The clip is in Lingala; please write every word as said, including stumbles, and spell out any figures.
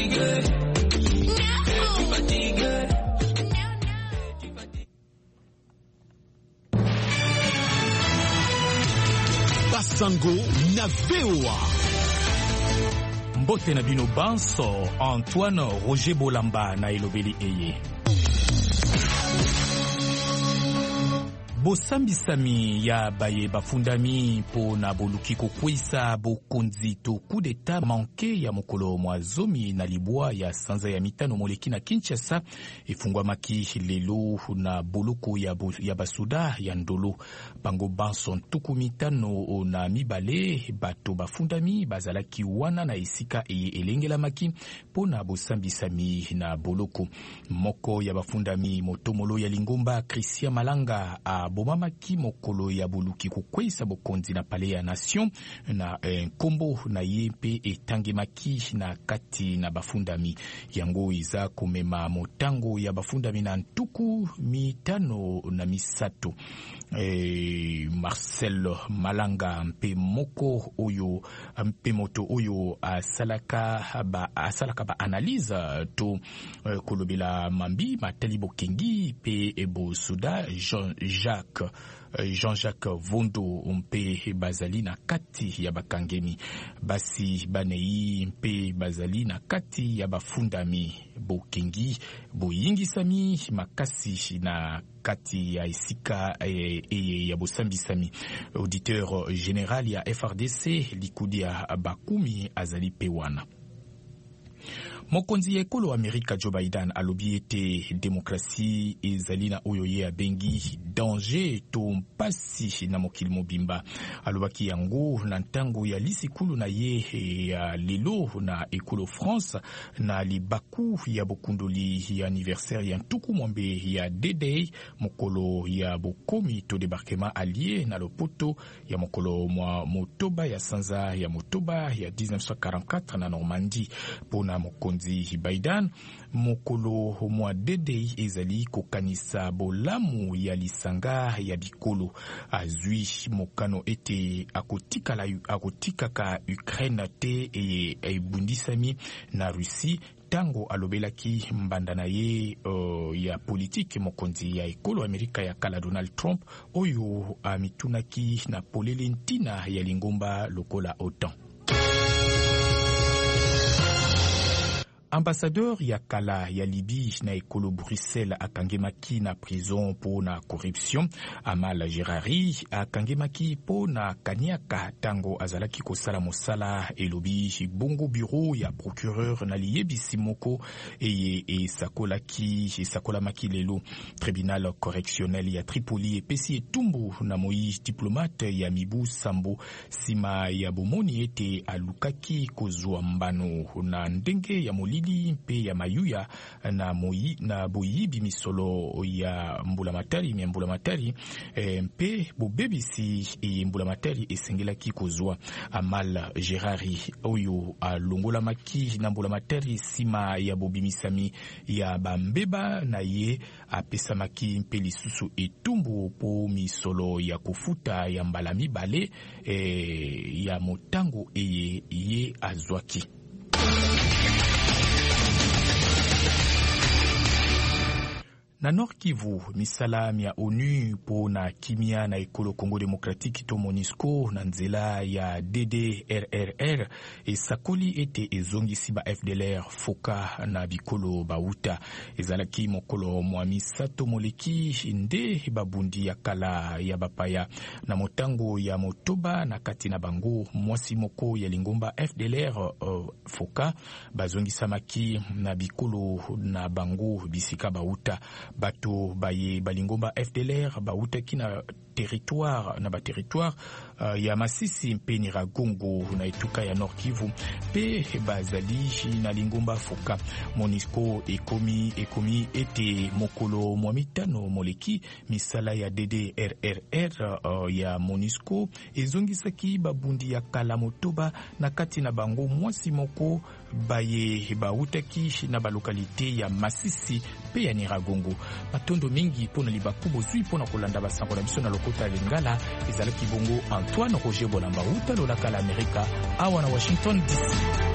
fatigué. Es-tu fatigué? Basango na V O A. Mbote na bino banso Antoine Roger Bolamba na elobeli eye. Bosambisami ya baye bafundami po na boluki kokwisa bokonzi to coup d'etat manke ya mokolo mwa zomi na libwa ya sanza ya mitano moleki na Kinshasa efungwa maki lelo na boloko ya, bo, ya basuda ya ndolo bango banso ntuku mitano na mibale bato bafundami bazalaki wana na esika eye elengela maki po na bosambisami na boloko moko ya bafundami motomolo ya Lingomba Christian Malanga a bomamaki mokolo ya boluki kokwesa bokonzi na pale ya nation na eh, kombo na ye mpe etangemaki na kati na bafundami yango iza komema motango ya bafundami na ntuku mitano na misato. Eh, Marcel Malanga mpe moko oyo mpe moto oyo asalaka ba asalaka ba analyse to eh, kolobela mambi matali bokengi pe ebo suda Jean-Jacques Jean-Jacques Vondo mpe bazali na kati ya bakangemi basi banei mpe bazali na kati ya bafundami bokengi boyingisami makasi na kati ya esika e, e, ya bosambisami. Auditeur général ya F R D C likudia bakumi azali pewana. Mokonzi ya ekolo Amerika Joe Biden alobi ete demokrasi ezali na oyo ye abengi danger to mpasi na mokili mobimba. Alobaki yango na ntango ya lisikulu na ye ya lelo na ekolo France na libaku ya bokundoli ya anniversaire ya ntuku mwambe ya D-Day mokolo ya bokomi to débarquement allié na lopoto ya mokolo mwa motoba ya sanza ya motoba ya mille neuf cent quarante-quatre na Normandie. Pona mokonzi Biden mokolo mwa D-Day ezali kokanisa bolamu ya lisanga ya bikolo azwi mokano ete akotika la akotikaka Ukraine te e ebundisami na Russie tango alobelaki mbanda na ye uh, ya politiki mokonzi ya ekolo Amerika ya kala Donald Trump oyo amitunaki na polele ntina ya Lingomba lokola OTAN. Ambassadeur ya kala ya Libye na ekolo Bruxelles akangemaki na prison po na corruption. Amal Gerari akangemaki po na kaniaka tango azalaki kosala mosala elobi bongo bureau ya procureur na liyebisi moko eye esakolaki esakolamaki lelo. Tribunal correctionnel ya Tripoli epesi etumbu na moi diplomate ya Mibu Sambo sima ya bomoni ete alukaki kozwa mbano na ndenge ya molili mpe ya mayuya na moi na boyibi misolo ya mbulamatari mi mbulamatari e, mpe bobebisi e mbulamatari esengelaki kozwa. Amal Gerari oyo alongolamaki na mbulamatari sima ya bobimisami ya bambeba na ye apesamaki mpe lisusu etumbu po misolo ya kofuta ya mbala mibale e, ya motango eye ye azwaki. Na Nord Kivu, misala ya ONU po na kimia na ekolo Congo Democratique to MONUSCO na nzela ya D D R R R esakoli ete ezongisi ba F D L R foka na bikolo bauta. Ezalaki mokolo mwa misato moleki nde babundi ya kala ya bapaya na motango ya motoba na kati na bango mwasi moko ya Lingomba F D L R uh, foka bazongisa maki na bikolo na bango bisika bauta. Bato baye balingomba F D L R bautaki na territoire na ba territoire uh, ya Masisi mpe Nyiragongo na etuka ya Nord Kivu pe bazali na Lingomba foka. MONUSCO ekomi ekomi ete mokolo mwa mitano moleki misala ya D D R R R uh, ya MONUSCO ezongisaki babundi ya kala motoba na kati na bango mwasi moko baye bautaki na balokalite ya Masisi pe ya Nyiragongo. Matondo mingi pona libakubo zui pona kolanda basango na biso na lokota lingala ezalaki bongo Antoine Roger Bolamba uta lolaka la Amerika awa na Washington D C.